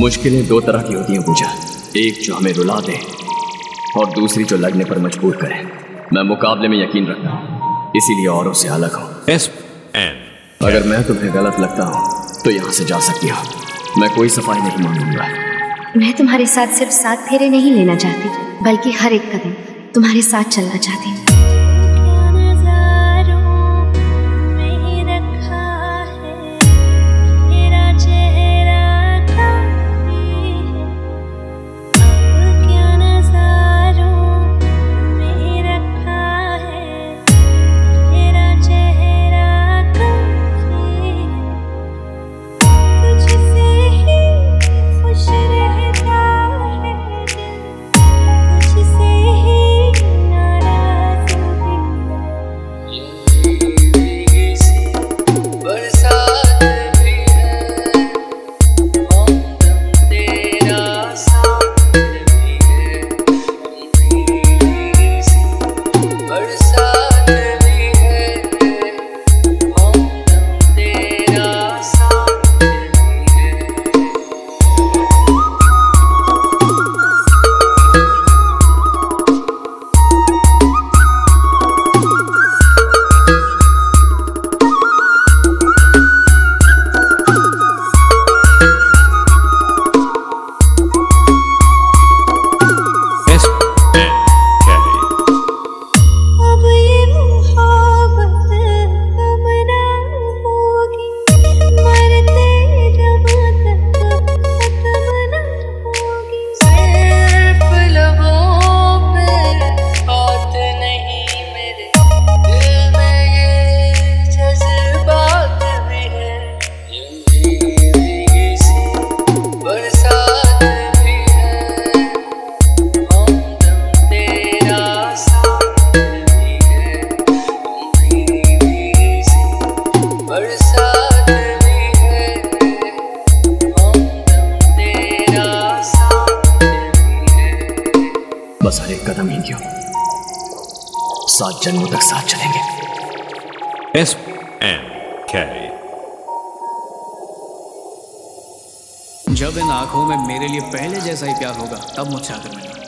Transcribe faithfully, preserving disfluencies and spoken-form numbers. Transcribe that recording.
मुश्किलें दो तरह की होती हैं पूजा, एक जो हमें रुला दे और दूसरी जो लड़ने पर मजबूर करे। मैं मुकाबले में यकीन रखता हूँ, इसीलिए औरों से अलग हूँ। एस एन अगर मैं तुम्हें गलत लगता हूँ तो यहाँ से जा सकती हो, मैं कोई सफाई नहीं मांगूंगा। मैं तुम्हारे साथ सिर्फ सात फेरे नहीं लेना चाहती, बल्कि हर एक कदम तुम्हारे साथ चलना चाहती हूँ। बस हर एक कदम ही क्यों, सात जन्मों तक साथ चलेंगे। एस एन के जब इन आंखों में मेरे लिए पहले जैसा ही प्यार होगा तब मुझसे आकर मिलना।